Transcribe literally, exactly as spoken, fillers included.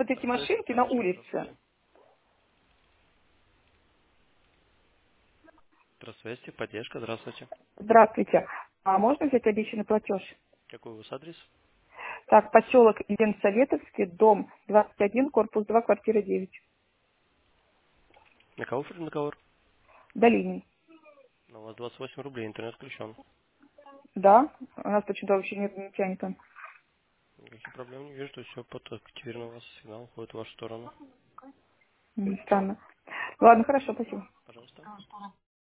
вот эти Здравствуйте, машинки на поддержка, улице. здравствуйте. Здравствуйте, поддержка, здравствуйте. Здравствуйте. А можно взять обещанный платеж? Какой у вас адрес? Так, поселок Ленсоветовский, дом двадцать один, корпус два, квартира девять. На кого договор? Долинин. У вас двадцать восемь рублей, интернет включен. Да, у нас почему-то вообще нет, не тянет он. Никаких проблем не вижу, то есть все подактивировано у вас, сигнал уходит в вашу сторону. М, Странно. Ладно, хорошо, спасибо. Пожалуйста.